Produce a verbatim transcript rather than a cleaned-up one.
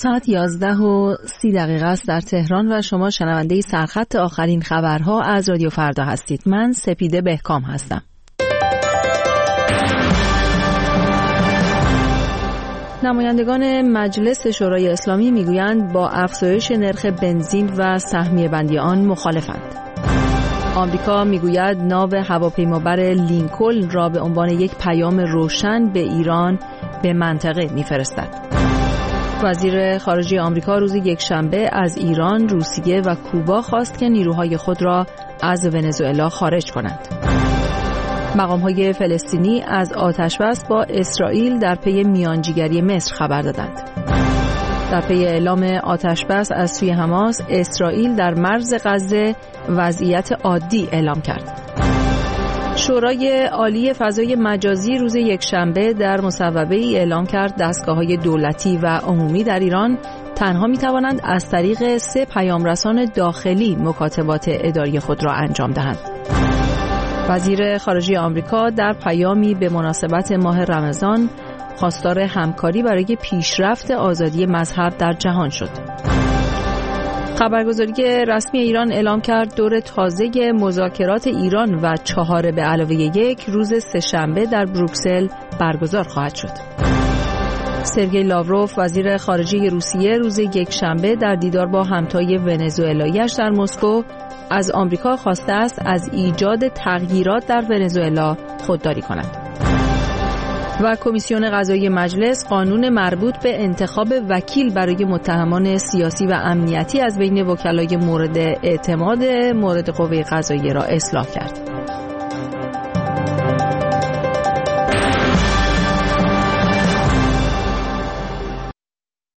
ساعت یازده و سی دقیقه است در تهران و شما شنونده سرخط آخرین خبرها از رادیو فردا هستید. من سپیده بهکام هستم. نمایندگان مجلس شورای اسلامی میگویند با افزایش نرخ بنزین و سهمیه بندی آن مخالفند. آمریکا میگوید ناو هواپیمابر لینکلن را به عنوان یک پیام روشن به ایران به منطقه میفرستد. وزیر خارجه آمریکا روز یکشنبه از ایران، روسیه و کوبا خواست که نیروهای خود را از ونزوئلا خارج کنند. مقام‌های فلسطینی از آتش‌بس با اسرائیل در پی میانجیگری مصر خبر دادند. در پی اعلام آتش‌بس از سوی حماس، اسرائیل در مرز غزه وضعیت عادی اعلام کرد. شورای عالی فضای مجازی روز یکشنبه در مصوبه‌ای اعلام کرد دستگاه‌های دولتی و عمومی در ایران تنها می‌توانند از طریق سه پیامرسان داخلی مکاتبات اداری خود را انجام دهند. وزیر خارجه آمریکا در پیامی به مناسبت ماه رمضان خواستار همکاری برای پیشرفت آزادی مذهب در جهان شد. خبرگزاری رسمی ایران اعلام کرد دور تازه مذاکرات ایران و چهار به علاوه یک روز سه‌شنبه در بروکسل برگزار خواهد شد. سرگئی لاوروف وزیر خارجه روسیه روز یکشنبه در دیدار با همتای ونزوئلایی‌اش در مسکو از آمریکا خواسته است از ایجاد تغییرات در ونزوئلا خودداری کند. و کمیسیون قضایی مجلس قانون مربوط به انتخاب وکیل برای متهمان سیاسی و امنیتی از بین وکلای مورد اعتماد مورد قوه قضاییه را اصلاح کرد.